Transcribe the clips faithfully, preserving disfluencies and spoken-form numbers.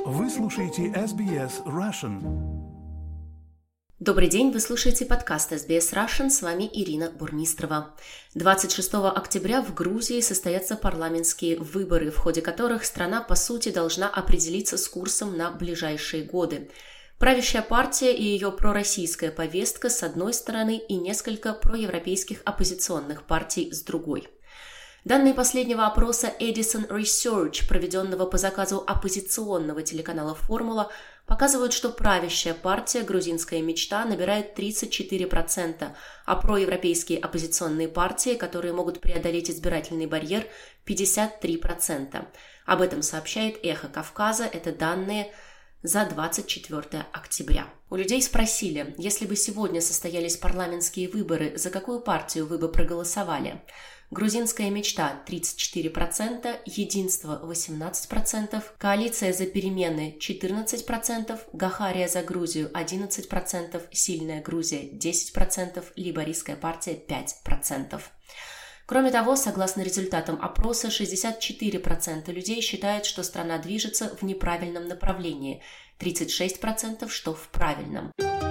Вы слушаете эс би эс Russian. Добрый день, вы слушаете подкаст эс би эс Russian, с вами Ирина Бурмистрова. двадцать шестого октября в Грузии состоятся парламентские выборы, в ходе которых страна, по сути, должна определиться с курсом на ближайшие годы. Правящая партия и ее пророссийская повестка с одной стороны и несколько проевропейских оппозиционных партий с другой. Данные последнего опроса Edison Research, проведенного по заказу оппозиционного телеканала «Формула», показывают, что правящая партия «Грузинская мечта» набирает тридцать четыре процента, а проевропейские оппозиционные партии, которые могут преодолеть избирательный барьер, пятьдесят три процента. Об этом сообщает «Эхо Кавказа», это данные за двадцать четвёртого октября. У людей спросили, если бы сегодня состоялись парламентские выборы, за какую партию вы бы проголосовали? Грузинская мечта – тридцать четыре процента, Единство – восемнадцать процентов, Коалиция за перемены – четырнадцать процентов, Гахария за Грузию – одиннадцать процентов, Сильная Грузия – десять процентов, Лейбористская партия – пять процентов. Кроме того, согласно результатам опроса, шестьдесят четыре процента людей считают, что страна движется в неправильном направлении, тридцать шесть процентов, что в правильном.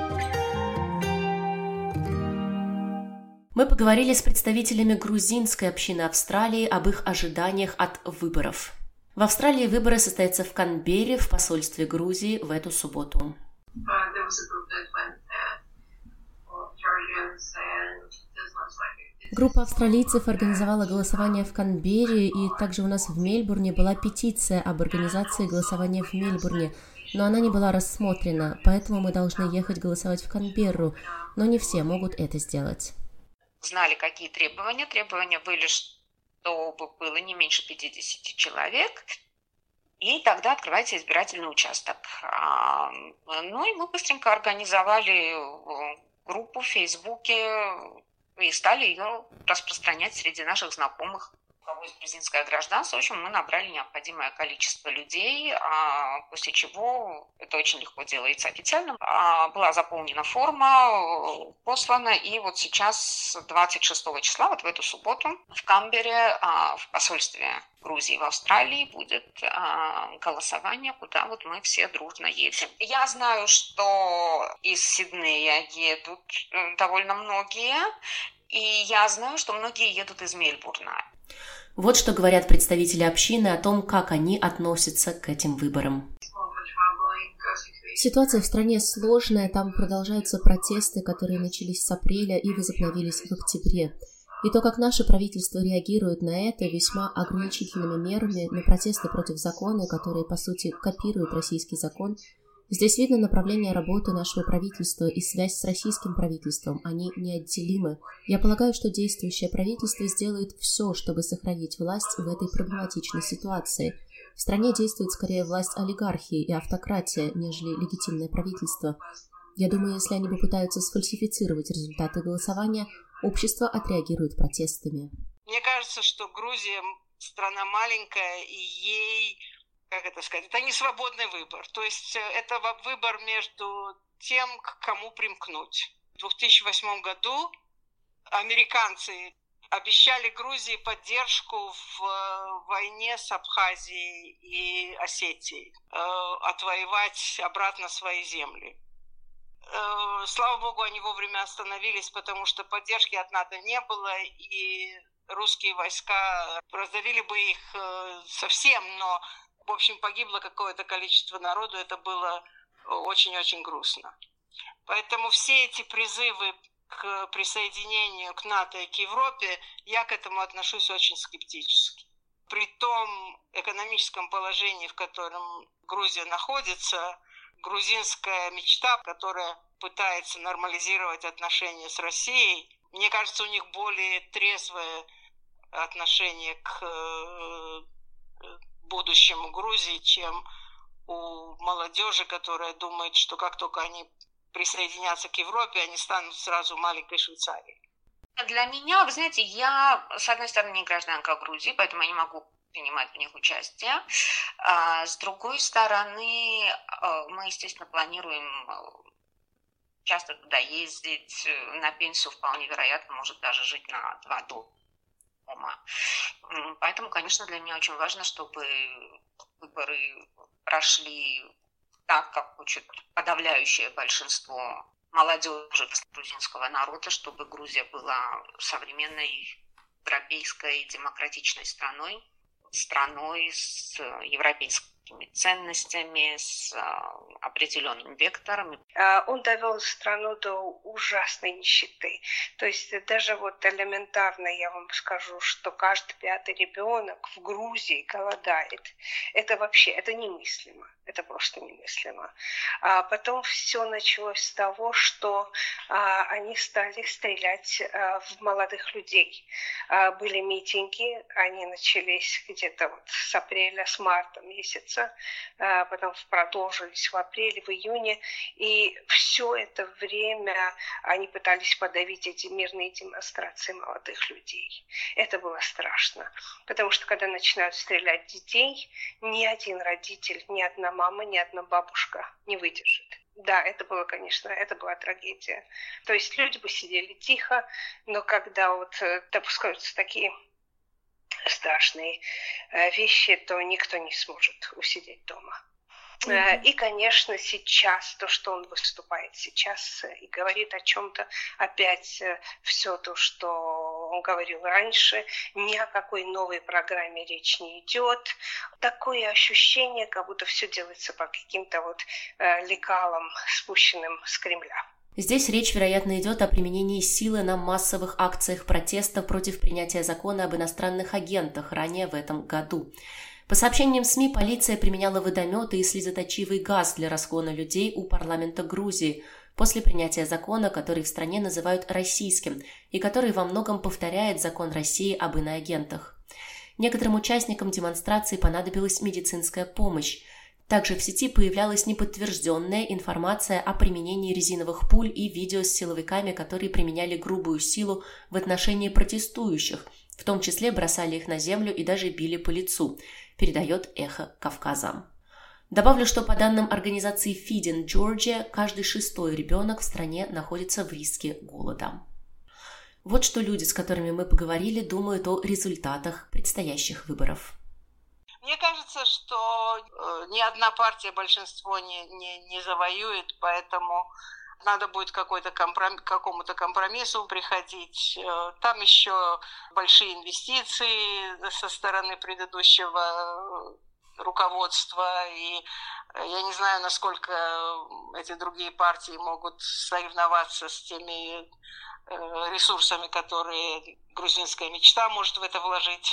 Мы поговорили с представителями грузинской общины Австралии об их ожиданиях от выборов. В Австралии выборы состоятся в Канберре, в посольстве Грузии, в эту субботу. Группа австралийцев организовала голосование в Канберре, и также у нас в Мельбурне была петиция об организации голосования в Мельбурне, но она не была рассмотрена, поэтому мы должны ехать голосовать в Канберру, но не все могут это сделать. Знали, какие требования. Требования были, чтобы было не меньше пятидесяти человек, и тогда открывается избирательный участок. Ну и мы быстренько организовали группу в Фейсбуке и стали ее распространять среди наших знакомых. У кого есть грузинское гражданство, в общем, мы набрали необходимое количество людей, после чего это очень легко делается официально. Была заполнена форма, послана, и вот сейчас, двадцать шестого числа, вот в эту субботу, в Канберре, в посольстве Грузии в Австралии будет голосование, куда вот мы все дружно едем. Я знаю, что из Сиднея едут довольно многие, и я знаю, что многие едут из Мельбурна. Вот что говорят представители общины о том, как они относятся к этим выборам. Ситуация в стране сложная, там продолжаются протесты, которые начались с апреля и возобновились в октябре. И то, как наше правительство реагирует на это весьма ограничительными мерами, на протесты против закона, которые, по сути, копируют российский закон, здесь видно направление работы нашего правительства и связь с российским правительством. Они неотделимы. Я полагаю, что действующее правительство сделает все, чтобы сохранить власть в этой проблематичной ситуации. В стране действует скорее власть олигархии и автократия, нежели легитимное правительство. Я думаю, если они попытаются сфальсифицировать результаты голосования, общество отреагирует протестами. Мне кажется, что Грузия страна маленькая, и ей... как это сказать, это не свободный выбор. То есть это выбор между тем, к кому примкнуть. В две тысячи восьмом году американцы обещали Грузии поддержку в войне с Абхазией и Осетией, отвоевать обратно свои земли. Слава богу, они вовремя остановились, потому что поддержки от НАТО не было, и русские войска раздавили бы их совсем, но в общем, погибло какое-то количество народу, это было очень-очень грустно. Поэтому все эти призывы к присоединению к НАТО и к Европе, я к этому отношусь очень скептически. При том экономическом положении, в котором Грузия находится, грузинская мечта, которая пытается нормализировать отношения с Россией, мне кажется, у них более трезвое отношение к будущему Грузии, чем у молодежи, которая думает, что как только они присоединятся к Европе, они станут сразу маленькой Швейцарией. Для меня, вы знаете, я, с одной стороны, не гражданка Грузии, поэтому я не могу принимать в них участие. А с другой стороны, мы, естественно, планируем часто туда ездить. На пенсию вполне вероятно, может даже жить на два дома. дома. Поэтому, конечно, для меня очень важно, чтобы выборы прошли так, как хочет подавляющее большинство молодежи грузинского народа, чтобы Грузия была современной европейской демократичной страной, страной с европейскими ценностями, с определенным вектором. Он довел страну до ужасной нищеты. То есть даже вот элементарно я вам скажу, что каждый пятый ребенок в Грузии голодает. Это вообще, это немыслимо. Это просто немыслимо. А потом все началось с того, что а, они стали стрелять а, в молодых людей. А, были митинги, они начались где-то вот с апреля, с марта месяца, а, потом продолжились в апреле, в июне. И все это время они пытались подавить эти мирные демонстрации молодых людей. Это было страшно, потому что когда начинают стрелять детей, ни один родитель, ни одна мама, ни одна бабушка не выдержит. Да, это было, конечно, это была трагедия. То есть люди бы сидели тихо, но когда вот допускаются такие страшные вещи, то никто не сможет усидеть дома. Mm-hmm. И, конечно, сейчас то, что он выступает сейчас и говорит о чем-то, опять все то, что он говорил раньше, ни о какой новой программе речь не идет. Такое ощущение, как будто все делается по каким-то вот э, лекалам, спущенным с Кремля. Здесь речь, вероятно, идет о применении силы на массовых акциях протеста против принятия закона об иностранных агентах ранее в этом году. По сообщениям СМИ, полиция применяла водометы и слезоточивый газ для разгона людей у парламента Грузии после принятия закона, который в стране называют российским и который во многом повторяет закон России об иноагентах. Некоторым участникам демонстрации понадобилась медицинская помощь. Также в сети появлялась неподтвержденная информация о применении резиновых пуль и видео с силовиками, которые применяли грубую силу в отношении протестующих, в том числе бросали их на землю и даже били по лицу, передает «Эхо Кавказа». Добавлю, что по данным организации Feed in Georgia, каждый шестой ребенок в стране находится в риске голода. Вот что люди, с которыми мы поговорили, думают о результатах предстоящих выборов. Мне кажется, что э, ни одна партия большинство не, не, не завоюет, поэтому надо будет какой-то компром... к какому-то компромиссу приходить. Там еще большие инвестиции со стороны предыдущего руководства, и я не знаю, насколько эти другие партии могут соревноваться с теми ресурсами, которые грузинская мечта может в это вложить.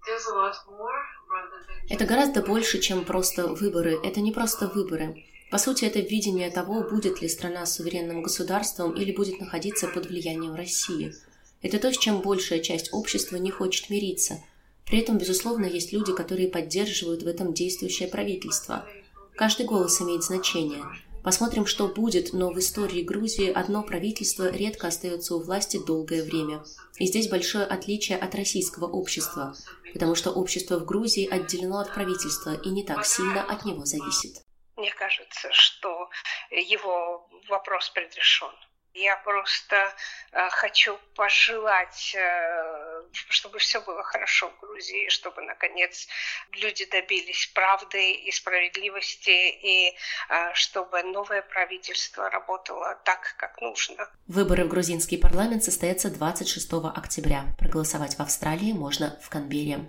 Это гораздо больше, чем просто выборы. Это не просто выборы. По сути, это видение того, будет ли страна суверенным государством или будет находиться под влиянием России. Это то, с чем большая часть общества не хочет мириться. При этом, безусловно, есть люди, которые поддерживают в этом действующее правительство. Каждый голос имеет значение. Посмотрим, что будет, но в истории Грузии одно правительство редко остается у власти долгое время. И здесь большое отличие от российского общества, потому что общество в Грузии отделено от правительства и не так сильно от него зависит. Мне кажется, что его вопрос предрешен. Я просто э, хочу пожелать, э, чтобы все было хорошо в Грузии, чтобы, наконец, люди добились правды и справедливости, и э, чтобы новое правительство работало так, как нужно. Выборы в грузинский парламент состоятся двадцать шестого октября. Проголосовать в Австралии можно в Канберре.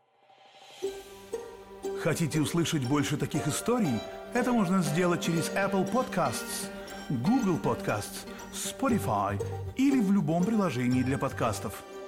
Хотите услышать больше таких историй? Это можно сделать через Apple Podcasts, Google Podcasts, Spotify или в любом приложении для подкастов.